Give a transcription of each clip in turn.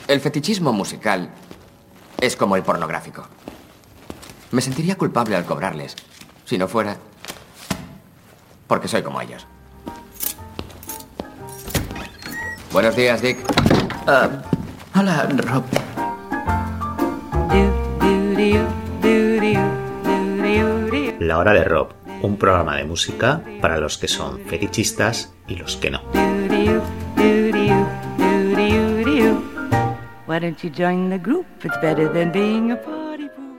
El fetichismo musical es como el pornográfico. Me sentiría culpable al cobrarles, si no fuera porque soy como ellos. Buenos días, Dick. Hola, Rob. La Hora de Rob, un programa de música para los que son fetichistas y los que no. Why don't you join the group? It's better than being a party fool.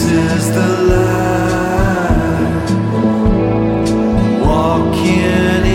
Walking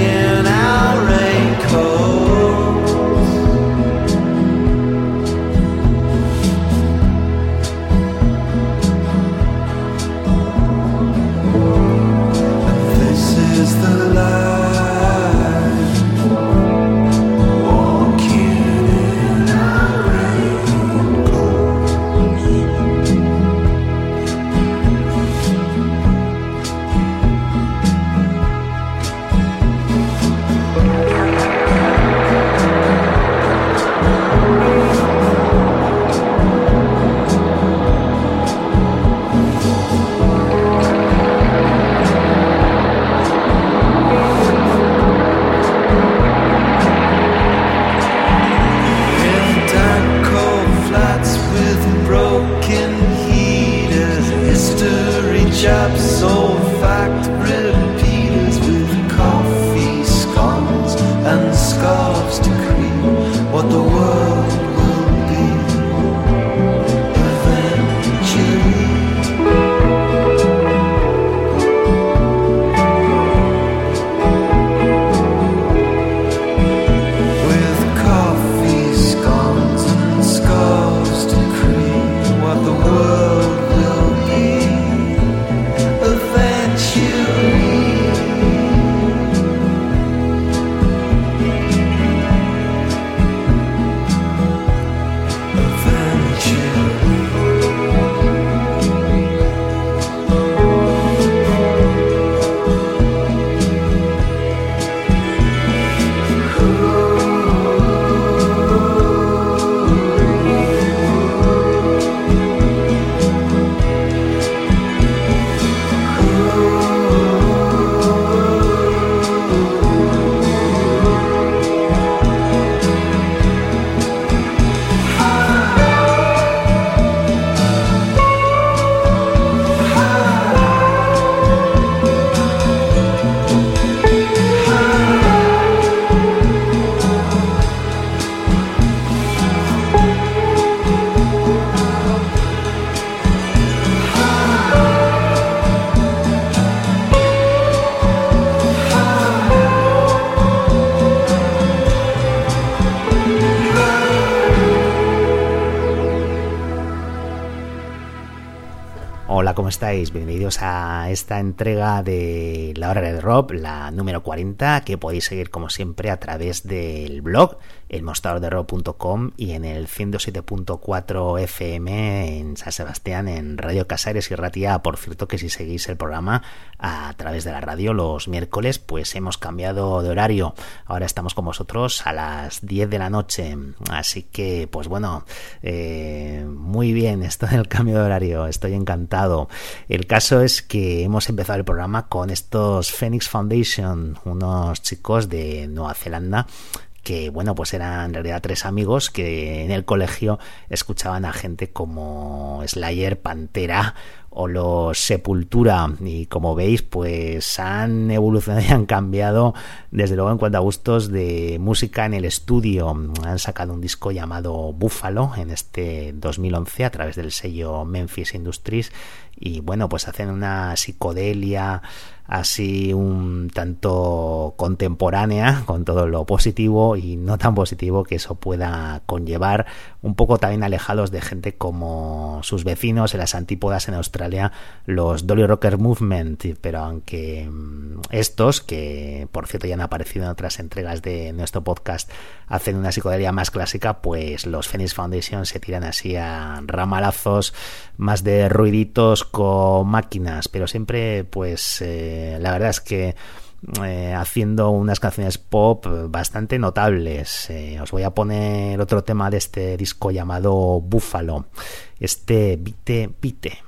¿cómo estáis? Bienvenidos a esta entrega de La Hora de Rob, la número 40, que podéis seguir como siempre a través del blog elmostradorderob.com y en el 107.4 FM en San Sebastián, en Radio Casares y Ratia. Por cierto, que si seguís el programa a través de la radio los miércoles, pues hemos cambiado de horario. Ahora estamos con vosotros a las 10 de la noche. Así que, pues bueno, muy bien esto del cambio de horario. Estoy encantado. El caso es que hemos empezado el programa con estos Phoenix Foundation, unos chicos de Nueva Zelanda, que bueno, pues eran en realidad 3 amigos que en el colegio escuchaban a gente como Slayer, Pantera o los Sepultura, y como veis pues han evolucionado y han cambiado desde luego en cuanto a gustos de música en el estudio. Han sacado un disco llamado Buffalo en este 2011 a través del sello Memphis Industries, y bueno, pues hacen una psicodelia así un tanto contemporánea, con todo lo positivo y no tan positivo que eso pueda conllevar, un poco también alejados de gente como sus vecinos en las antípodas en Australia, los Dolly Rocker Movement. Pero aunque estos, que por cierto ya han aparecido en otras entregas de nuestro podcast, hacen una psicodelia más clásica, pues los Phoenix Foundation se tiran así a ramalazos más de ruiditos con máquinas, pero siempre pues la verdad es que haciendo unas canciones pop bastante notables. Os voy a poner otro tema de este disco llamado Buffalo, este Bite Bite.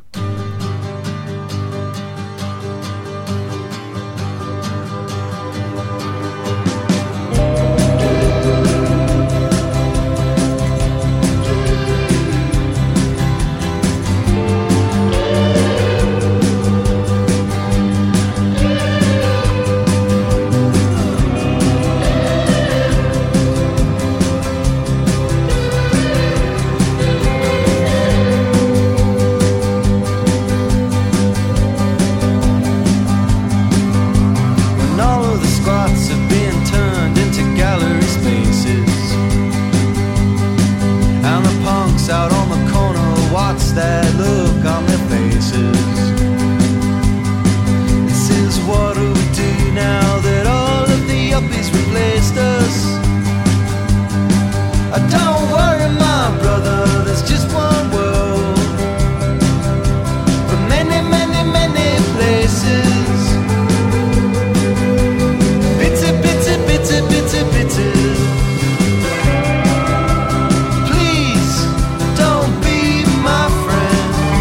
Please don't be my friend.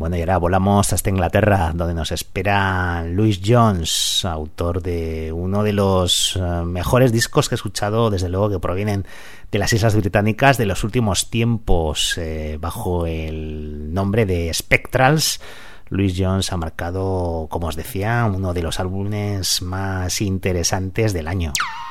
Bueno, y ahora volamos hasta Inglaterra, donde nos espera Louis Jones, autor de uno de los mejores discos que he escuchado, desde luego, que provienen de las Islas Británicas de los últimos tiempos, bajo el nombre de Spectrals. Louis Jones ha marcado, como os decía, uno de los álbumes más interesantes del año.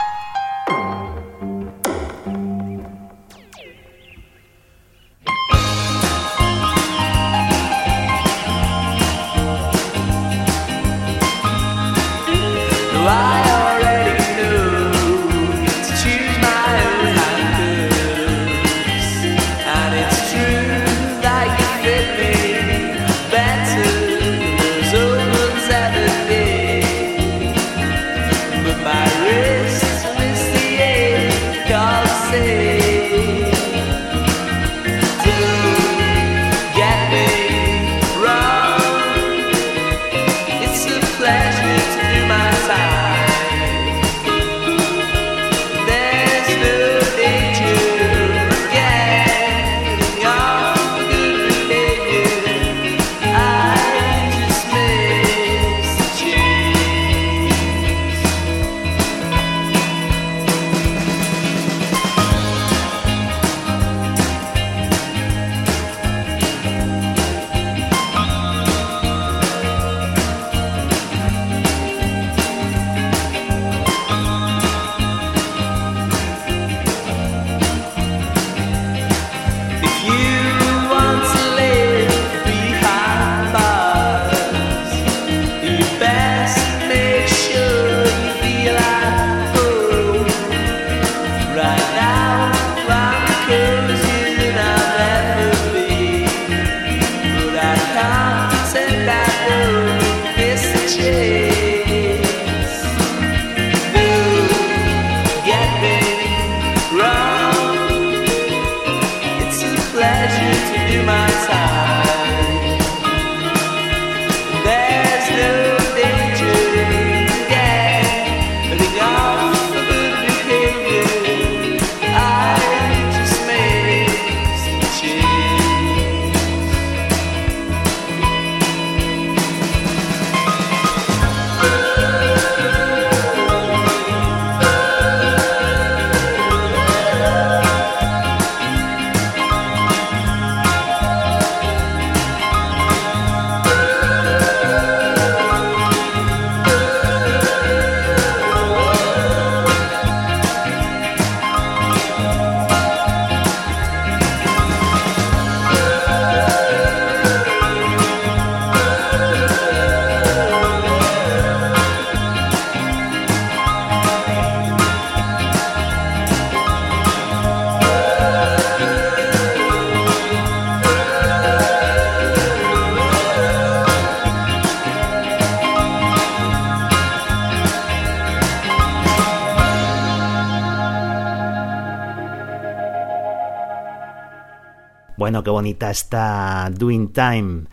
Bueno, qué bonita está Doing Time,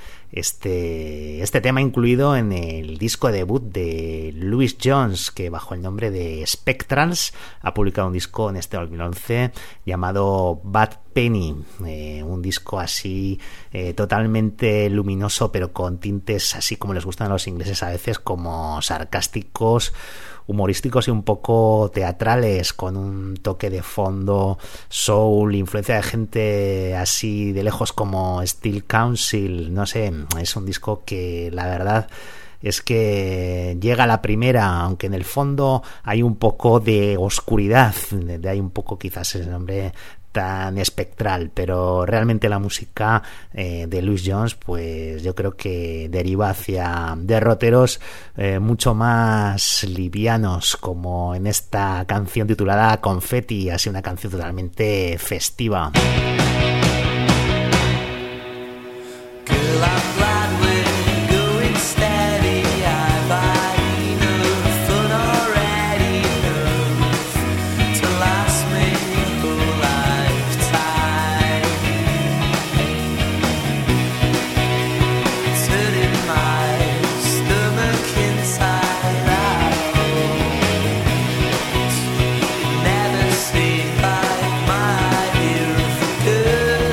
este tema incluido en el disco debut de Louis Jones, que bajo el nombre de Spectrals ha publicado un disco en este 2011 llamado Bad Penny, un disco así totalmente luminoso, pero con tintes así como les gustan a los ingleses a veces, como sarcásticos, humorísticos y un poco teatrales, con un toque de fondo soul, influencia de gente así de lejos como Steel Council. No sé, es un disco que la verdad es que llega a la primera, aunque en el fondo hay un poco de oscuridad, de ahí un poco quizás el nombre tan espectral, pero realmente la música de Louis Jones, pues yo creo que deriva hacia derroteros mucho más livianos, como en esta canción titulada Confetti, así una canción totalmente festiva. Never sleep like my beautiful girl.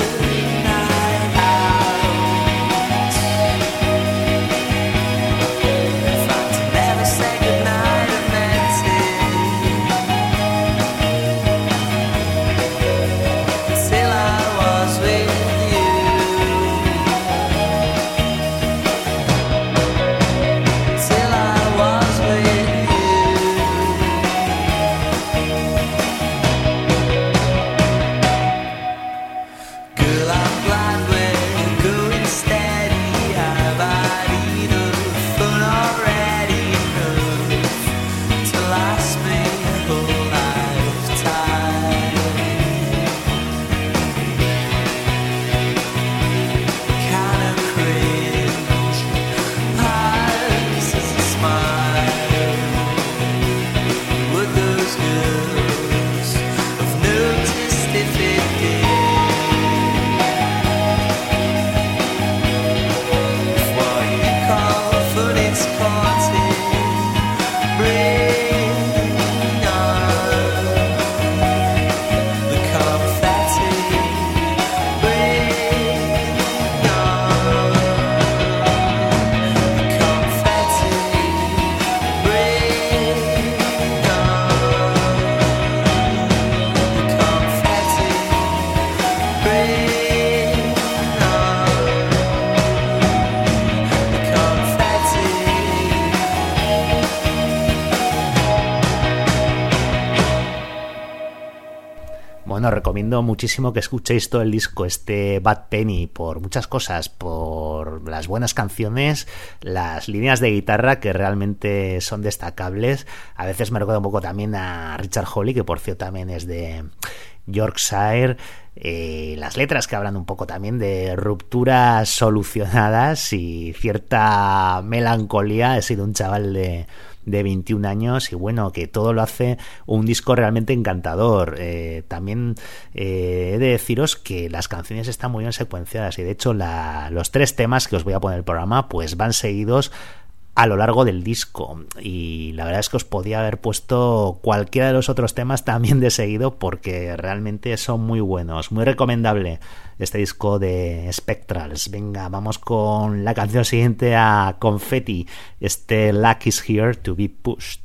Bueno, recomiendo muchísimo que escuchéis todo el disco, este Bad Penny, por muchas cosas, por las buenas canciones, las líneas de guitarra que realmente son destacables. A veces me recuerda un poco también a Richard Hawley, que por cierto también es de Yorkshire. Las letras que hablan un poco también de rupturas solucionadas y cierta melancolía. He sido un chaval de 21 años y bueno, que todo lo hace un disco realmente encantador. También he de deciros que las canciones están muy bien secuenciadas y de hecho los 3 temas que os voy a poner en el programa pues van seguidos a lo largo del disco, y la verdad es que os podía haber puesto cualquiera de los otros temas también de seguido porque realmente son muy buenos. Muy recomendable este disco de Spectrals. Venga, vamos con la canción siguiente, a Confetti, este Luck is Here to be Pushed.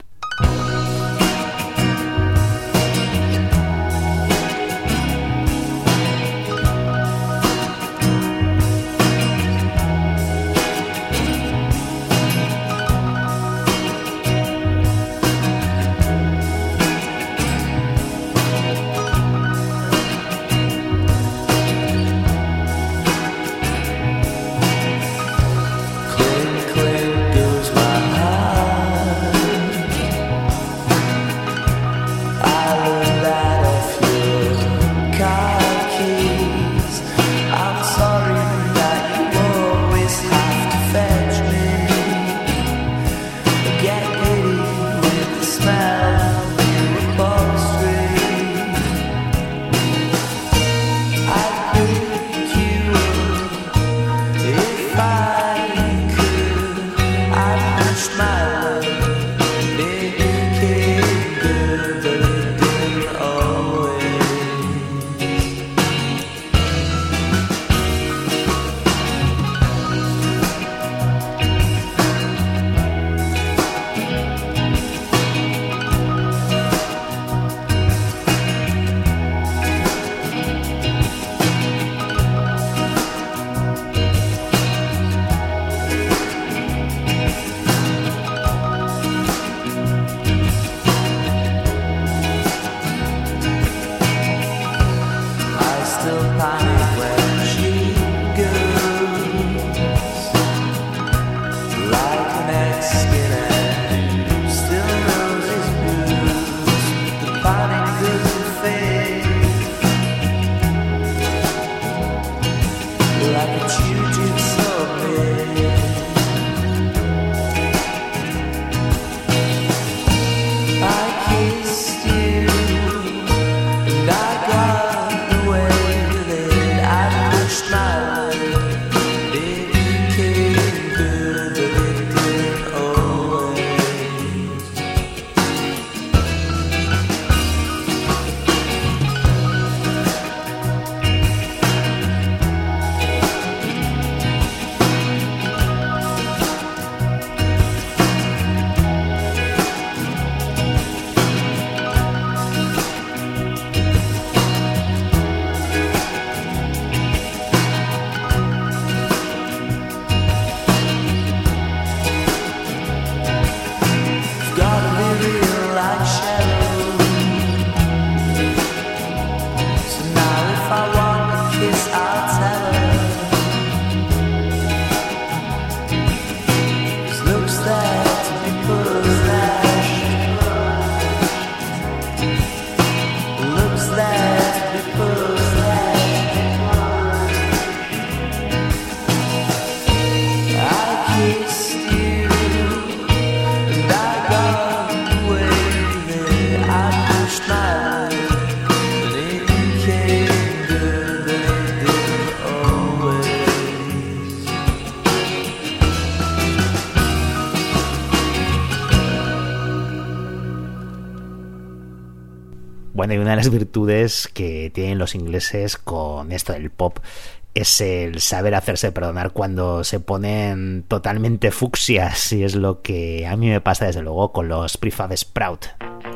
Bueno, y una de las virtudes que tienen los ingleses con esto del pop es el saber hacerse perdonar cuando se ponen totalmente fucsias, y es lo que a mí me pasa desde luego con los Prefab Sprout.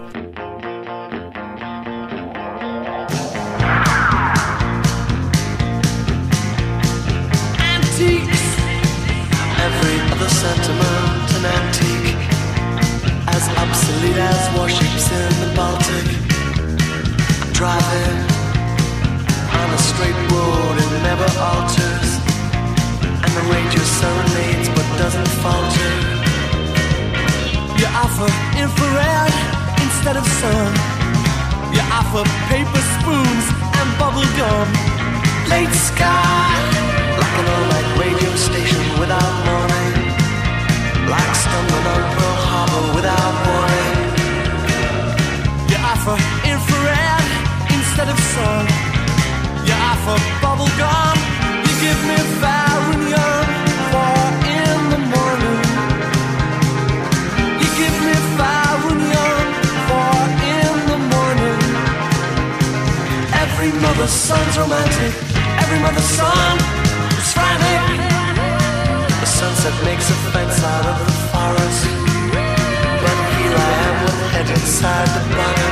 Antiques, every other sentiment an antique, as obsolete as warships in the Baltic. Driving altars, and the ranger serenades but doesn't falter. You offer infrared instead of sun. You offer paper spoons and bubble gum. Late sky, like an all-night radio station without morning, like stumbling on Pearl Harbor without warning. You offer infrared instead of sun. You offer bubble gum. You give me fire and young for in the morning. You give me fire and young for in the morning. Every mother's son's romantic. Every mother's son is frantic. The sunset makes a fence out of the forest, but here I am with head inside the blind.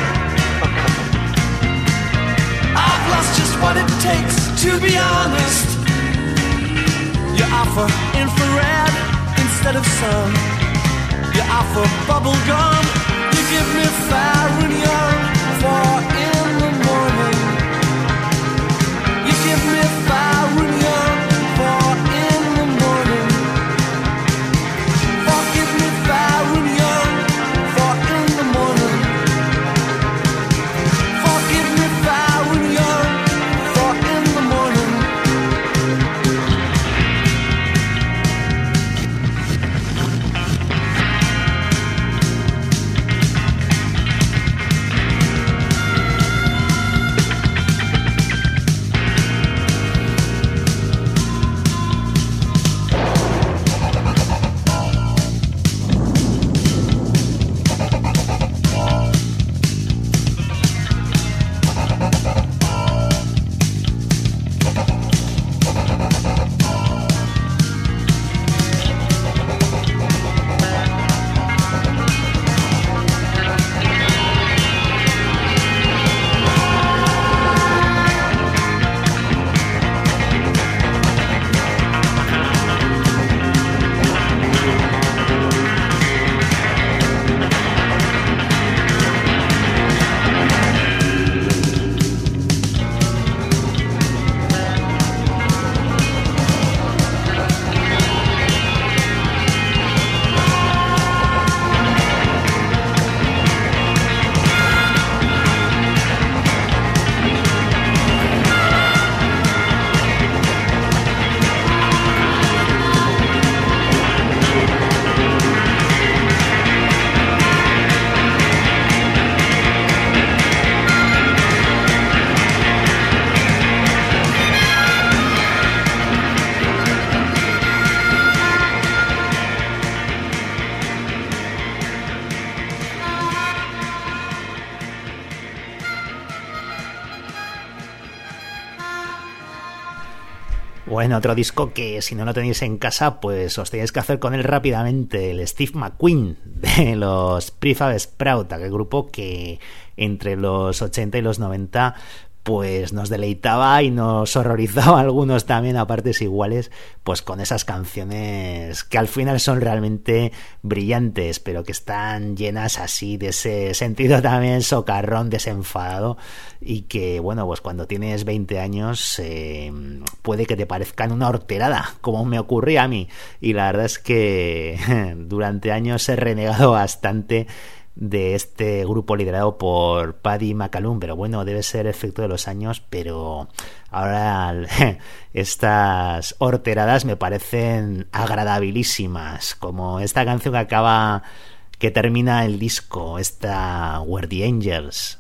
I've lost just what it takes to be honest. You offer infrared instead of sun. You offer bubble gum. You give me fire and young for in the morning. You give me fire and young for in the morning. Forgive me fire and young for in the morning. Forgive me fire and young for in the morning. Bueno, otro disco que si no lo tenéis en casa, pues os tenéis que hacer con él rápidamente, el Steve McQueen de los Prefab Sprout, aquel grupo que entre los 80 y los 90 pues nos deleitaba y nos horrorizaba a algunos también a partes iguales, pues con esas canciones que al final son realmente brillantes, pero que están llenas así de ese sentido también socarrón, desenfadado, y que bueno, pues cuando tienes 20 años puede que te parezcan una horterada, como me ocurría a mí, y la verdad es que durante años he renegado bastante de este grupo liderado por Paddy McAloon, pero bueno, debe ser efecto de los años, pero ahora estas horteradas me parecen agradabilísimas, como esta canción que termina el disco, esta Where the Angels.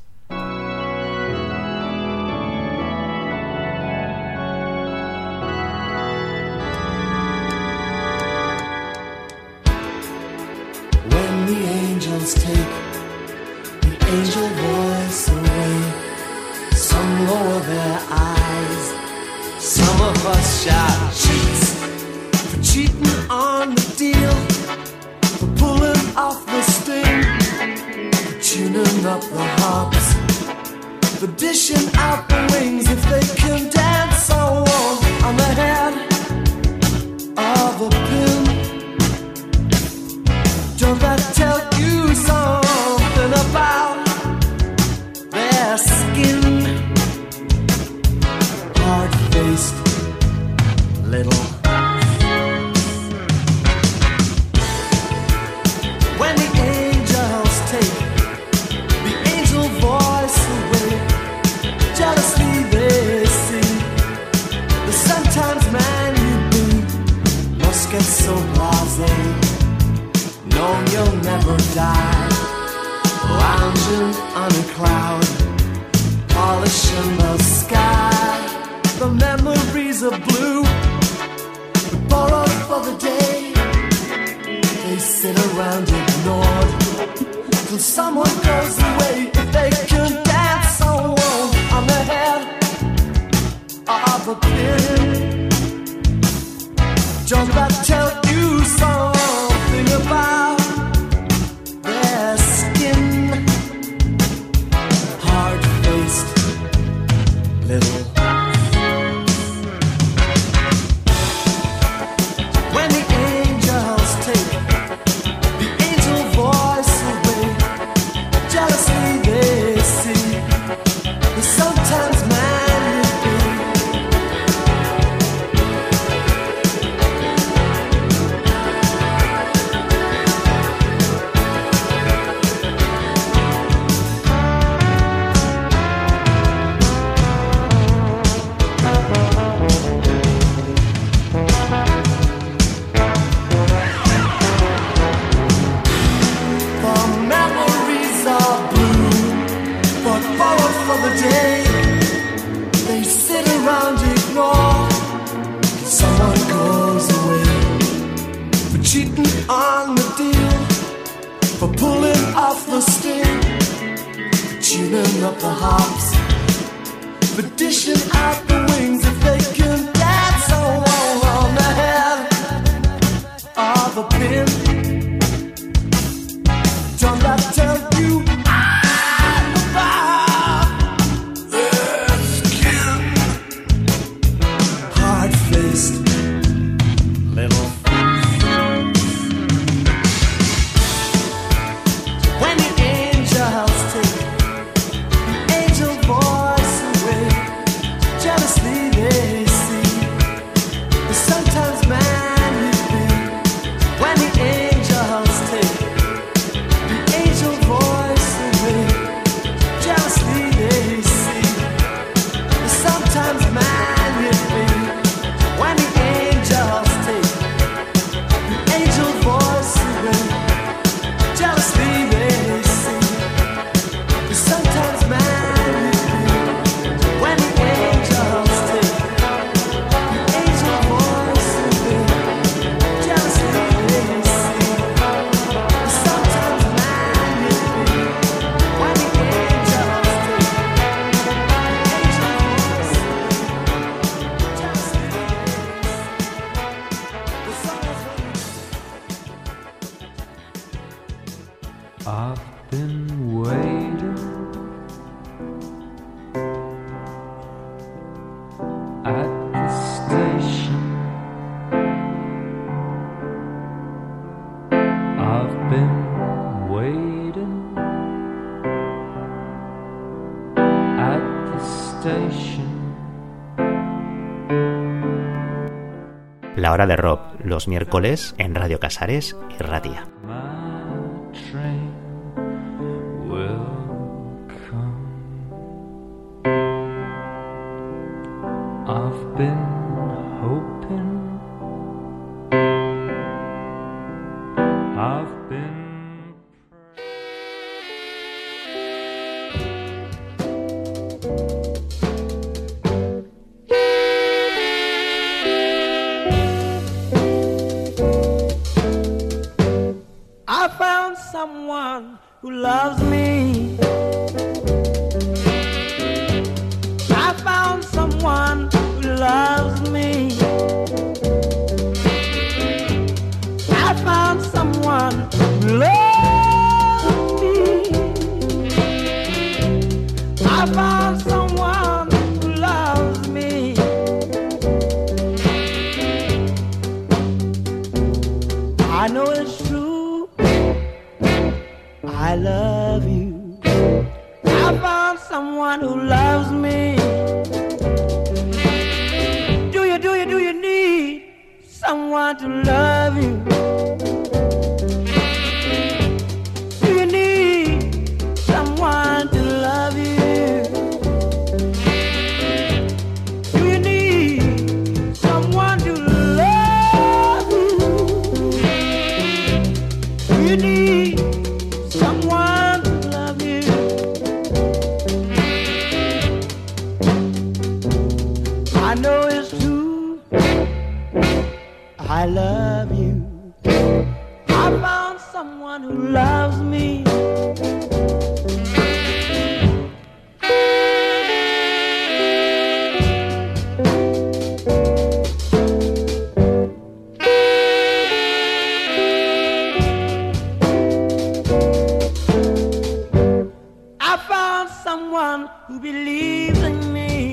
Take the angel voice away. Some lower their eyes. Some of us shout cheats for cheating on the deal, for pulling off the sting, for tuning up the harps, for dishing out the wings. If they can dance so on the head of a pin, don't that tell you something about their skin? Hard-faced little. When the angels take the angel voice away, jealously they see that sometimes man you be must get so blasé, knowing you'll never die, lounging on a cloud, polishing the sky. The memories are blue, but borrowed for the day. They sit around ignored till someone goes away. If they can dance alone on the head of a pin, don't that tell you something about their skin? Hard-faced little. When the angels take the angel voice away, jealously they see that sometimes man will be. The memories are blue, but borrowed for the day. They sit around ignored till someone goes away. For cheating on the deal, for pulling off the sting, for tuning up the hops, for dishing out the wings. If they can dance along on the head of a pin, don't that tell you about their skin? Hard-faced little. When the angels take the angel voice away, jealously they see that sometimes man you be. When the angels take the angel voice away, jealously they see that sometimes man you be. When the angels take the angel voice away, jealously they see that sometimes man you be. When the angels take the angel voice away, jealously they see that sometimes man you be. When the angels take the angel voice away, jealously they see. I've been waiting at the station. I've been waiting at the station. La hora de Rob, los miércoles en Radio Casares y Ratia. My train will come. I've been hoping. I've been. I found someone who loves me. I found someone who loves me. I found someone who loves me. I found someone who loves me. I know it's true. I love you. I found someone who loves me. Do you need someone to love you? Do you need someone to love you? Do you need someone to love you? Do you need someone to love you? I know it's true, I love you. I found someone who loves me. I found someone who believes in me.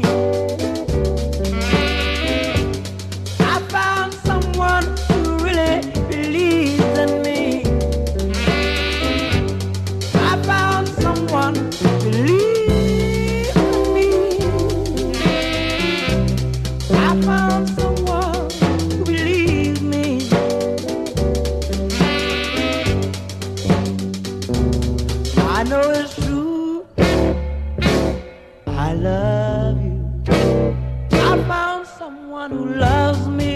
I found someone who really believes in me. I found someone who believes in me. I found someone who believes me. I know it's true, I love you. I found someone who loves me.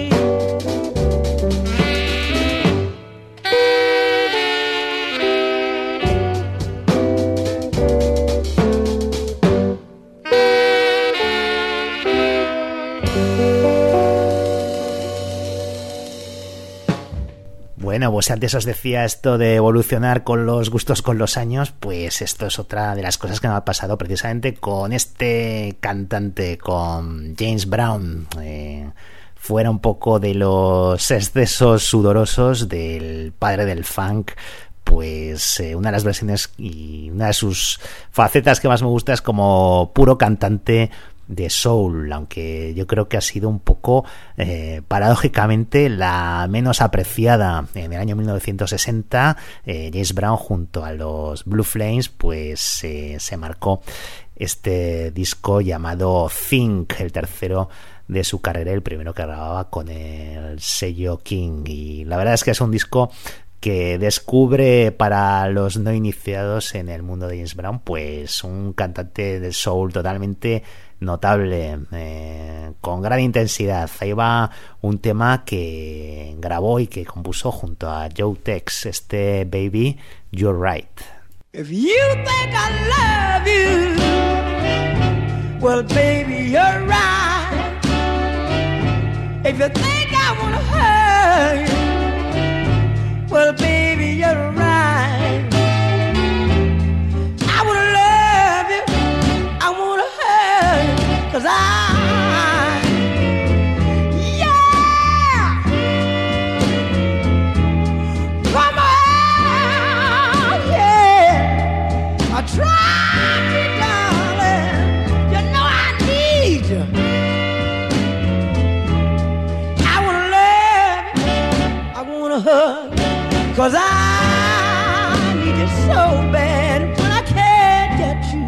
Bueno, pues antes os decía esto de evolucionar con los gustos con los años, pues esto es otra de las cosas que me ha pasado precisamente con este cantante, con James Brown. Fuera un poco de los excesos sudorosos del padre del funk, pues una de las versiones y una de sus facetas que más me gusta es como puro cantante de soul, aunque yo creo que ha sido un poco paradójicamente la menos apreciada. En el año 1960 James Brown junto a los Blue Flames pues se marcó este disco llamado Think, el tercero de su carrera, el primero que grababa con el sello King, y la verdad es que es un disco que descubre para los no iniciados en el mundo de James Brown pues un cantante de soul totalmente notable, con gran intensidad. Ahí va un tema que grabó y que compuso junto a Joe Tex, este Baby You're Right. If you think I love you, well baby you're right. If you think I wanna hurt you, well baby you're right. I wanna love you, I wanna hurt you, 'cause yeah. Come on, yeah. I tried me, darling. You know I need you. I wanna love you, I wanna hug you, 'cause I need you so bad. When I can't get you,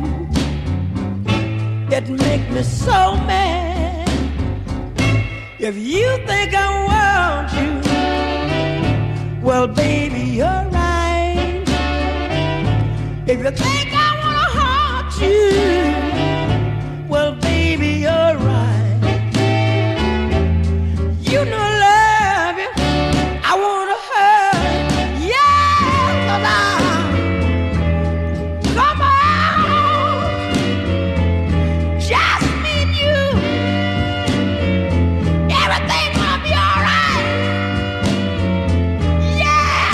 it makes me so mad. If you think I want you, well baby you're right. If you think I wanna haunt you, well baby you're right. You know I love you, I wanna hurt, yeah, 'cause come on, just me and you, everything will be alright, yeah.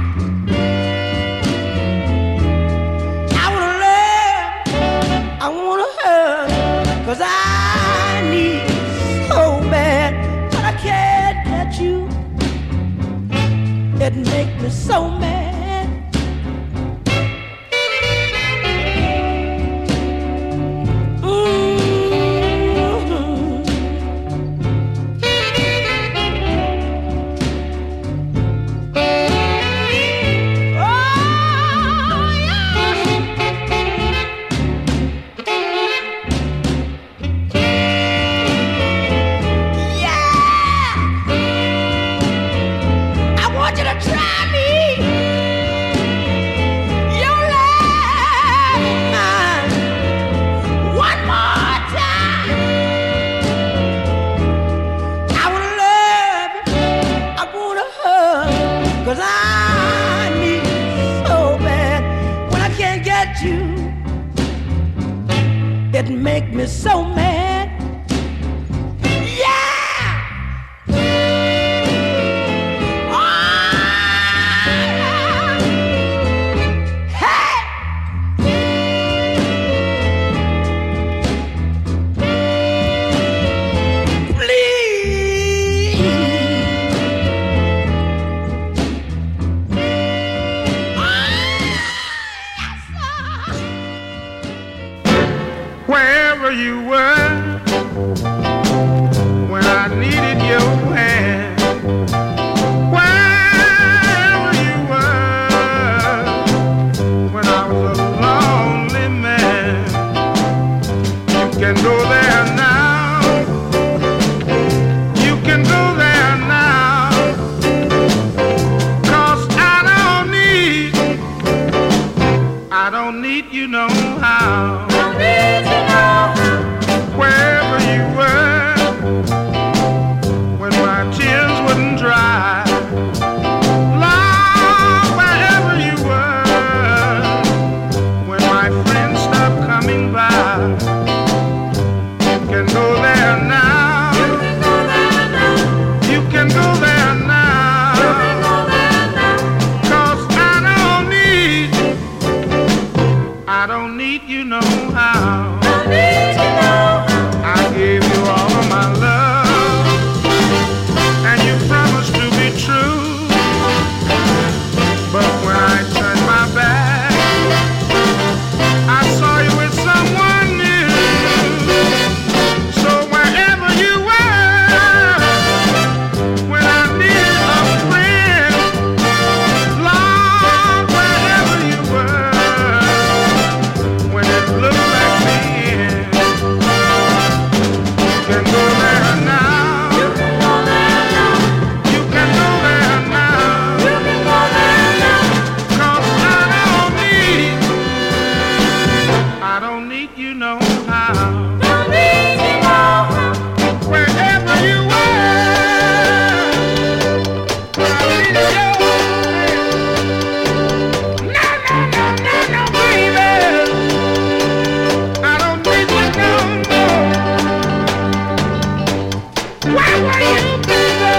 I wanna love, I wanna hurt, 'cause I need so bad, but I can't get you. It makes me so mad. it make me so mad. Yeah! Hey! Wherever you were when I needed your hand, wherever you were when I was a lonely man, you can go there now, you can go there now, 'cause I don't need you no how. Wherever you were when my tears wouldn't dry, Lord, wherever you were when my friends stopped coming by, you can go there now, you can go there now, 'cause I don't need you no how. I gave you all of my love, and you promised to be true. But when I turned my back, I saw you with someone new. So wherever you were when I needed a friend, Lord, wherever you were when it looked like the end, you can go there now. You can go there now. You can go there now. You can go there now. 'Cause I don't need you no how. Don't need you no how. Wherever you were when I needed your hand. No, baby. I don't need you no more. Where were you, baby,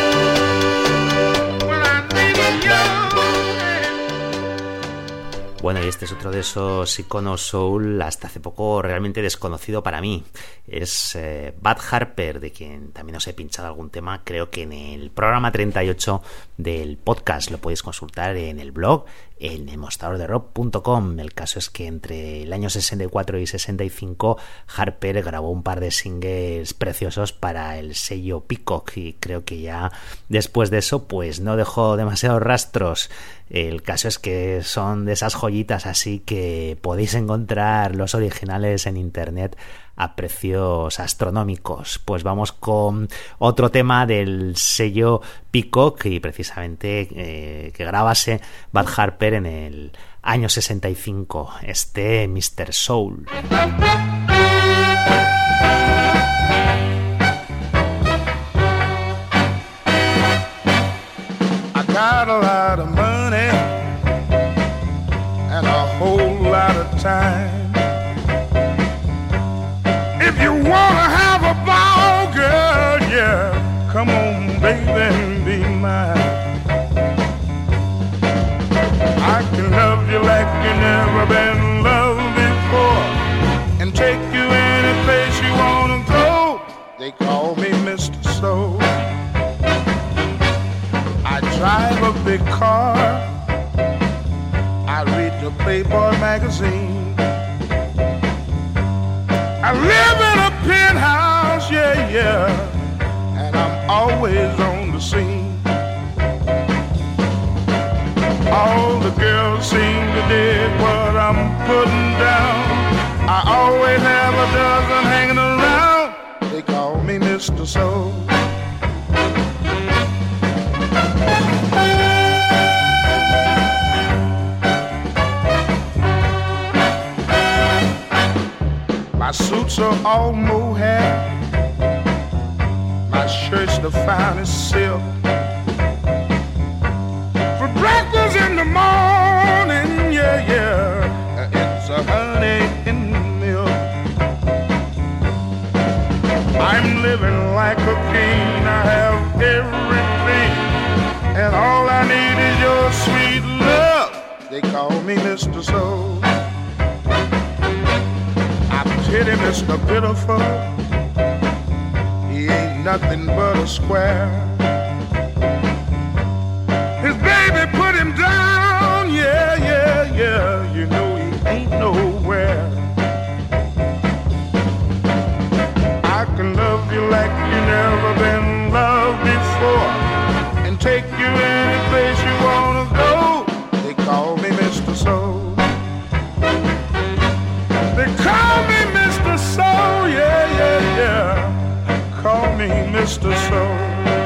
when I needed your hand? Bueno, y este es otro de esos iconos soul hasta hace poco realmente desconocido para mí. Es Bud Harper, de quien también os he pinchado algún tema, creo que en el programa 38 del podcast. Lo podéis consultar en el blog, en elmostradorderock.com. El caso es que entre el año 64 y 65 Harper grabó un par de singles preciosos para el sello Peacock, y creo que ya después de eso pues no dejó demasiados rastros. El caso es que son de esas joyitas así que podéis encontrar los originales en internet a precios astronómicos. Pues vamos con otro tema del sello Peacock, y precisamente que grabase Bud Harper en el año 65, este Mr. Soul. I got a lot of money and a whole lot of time. If you wanna have a ball, girl, yeah, come on, baby, and be mine. I can love you like you never been loved before, and take you any place you wanna go. They call me Mr. Soul. I drive a big car, I read the Playboy magazine, I live in a penthouse, yeah, yeah, and I'm always on the scene. All the girls seem to dig what I'm putting down. I always have a dozen hanging around. They call me Mr. Soul. My suits are all mohair, my shirt's the finest silk. For breakfast in the morning, yeah, yeah, it's a honey and milk. I'm living like a king. I have everything, and all I need is your sweet love. They call me Mr. Soul. I pity Mr. Pitiful. He ain't nothing but a square. His baby put him down, yeah, yeah, yeah. You know he ain't nowhere. I can love you like you never been loved before, and take you any place you wanna go. They call me Mr. Soul. They call me Mr. Soul, yeah, yeah, yeah. Call me Mr. Soul.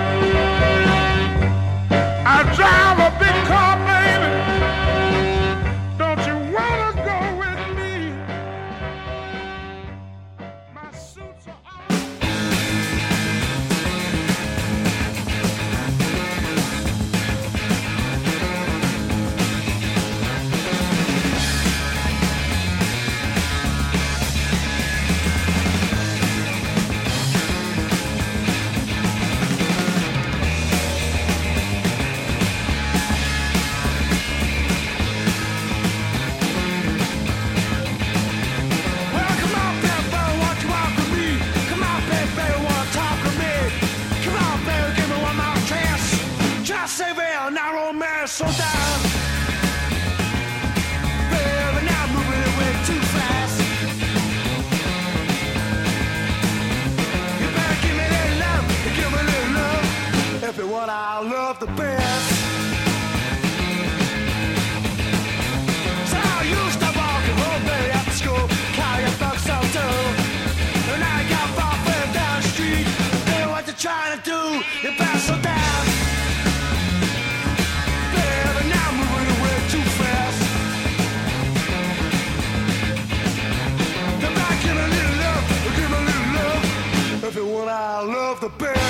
I drive a big car, baby. Don't you wanna go with me? My suits are all... So down, baby, now I'm moving away too fast. You better give me a little love, give me a little love. If you want, I'll love the best. So I used to walk and roll baby after school, carry a box on too. And I got far further down the street. Baby, what you trying to do? You better slow down. If you want, I love the best.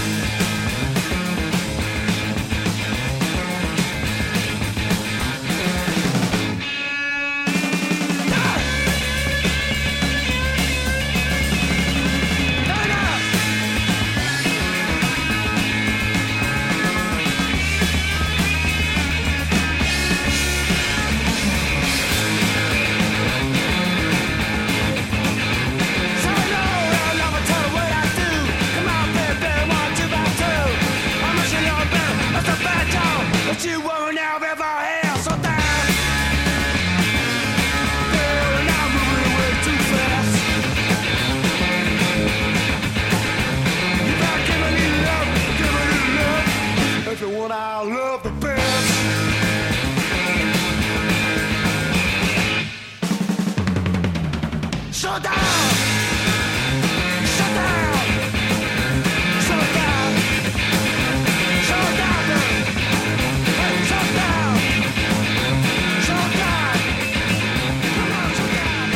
But you won't have ever had so down. Girl, now I'm moving away too fast. You better give me a little love, give me a little love. If you want, I'll love the best. Shut down. Shut down. Shut down. Shut down, girl. Shut down! Shut down! Come on, shut down!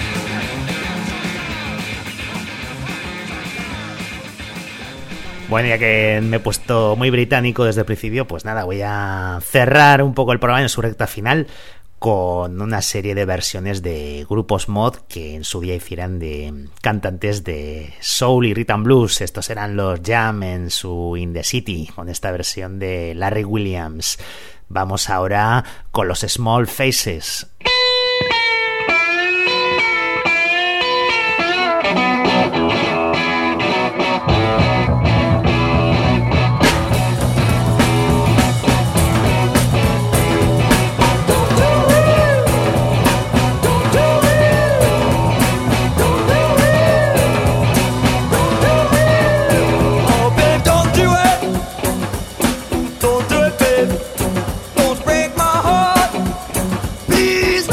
Bueno, ya que me he puesto muy británico desde el principio, pues nada, voy a cerrar un poco el programa en su recta final con una serie de versiones de grupos mod que en su día hicieran de cantantes de soul y rhythm and blues. Estos eran los Jam en su In the City, con esta versión de Larry Williams. Vamos ahora con los Small Faces. Don't break my heart, please.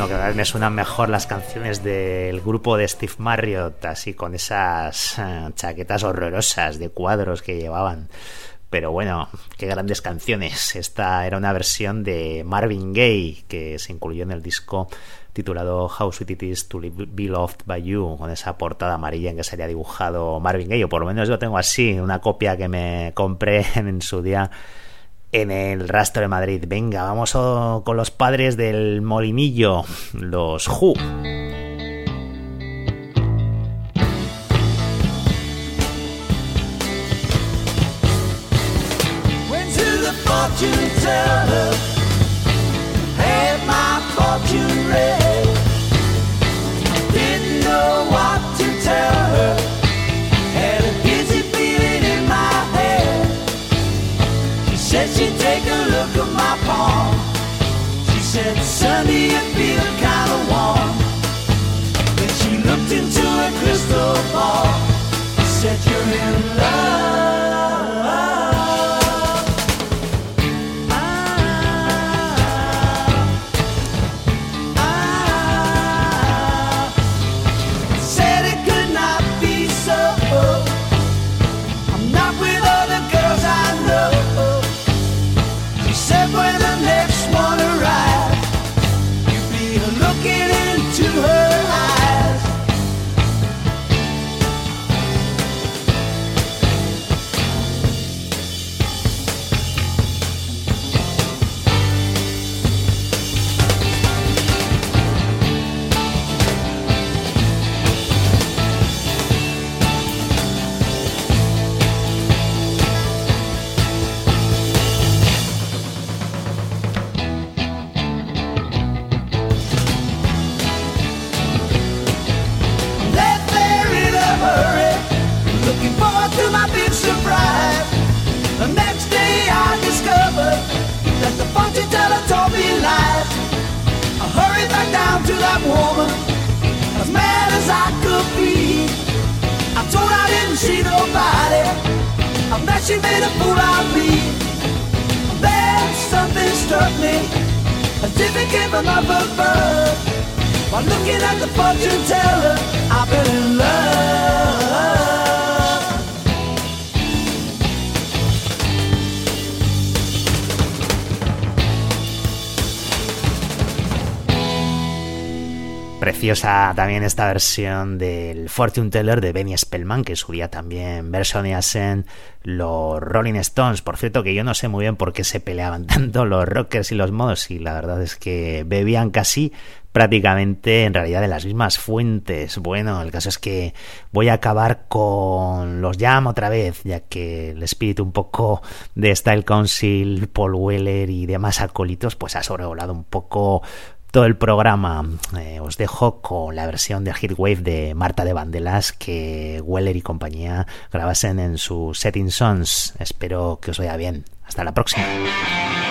Bueno, cada vez me suenan mejor las canciones del grupo de Steve Marriott, así con esas chaquetas horrorosas de cuadros que llevaban. Pero bueno, qué grandes canciones. Esta era una versión de Marvin Gaye que se incluyó en el disco titulado How Sweet It Is to Be Loved by You, con esa portada amarilla en que se había dibujado Marvin Gaye, o por lo menos yo tengo así, una copia que me compré en su día en el Rastro de Madrid. Venga, vamos con los padres del molinillo, los Who. Fortune teller had my fortune read. Didn't know what to tell her. Had a dizzy feeling in my head. She said she'd take a look at my palm. She said, "Sonny, you feel kinda warm." Then she looked into a crystal ball. She said, "You're in love." Woman, as mad as I could be, I told her I didn't see nobody, and that she made a fool out of me. Then something struck me, as if it came from up above. While looking at the fortune teller, I fell in love. Preciosa también esta versión del Fortune Teller de Benny Spellman, que subía también versioneasen los Rolling Stones. Por cierto, que yo no sé muy bien por qué se peleaban tanto los rockers y los modos, y la verdad es que bebían casi prácticamente en realidad de las mismas fuentes. Bueno, el caso es que voy a acabar con los Jam otra vez, ya que el espíritu un poco de Style Council, Paul Weller y demás acólitos pues ha sobrevolado un poco todo el programa. Os dejo con la versión de Heatwave de Marta de Vandellas que Weller y compañía grabasen en su Setting Sons. Espero que os vaya bien. Hasta la próxima.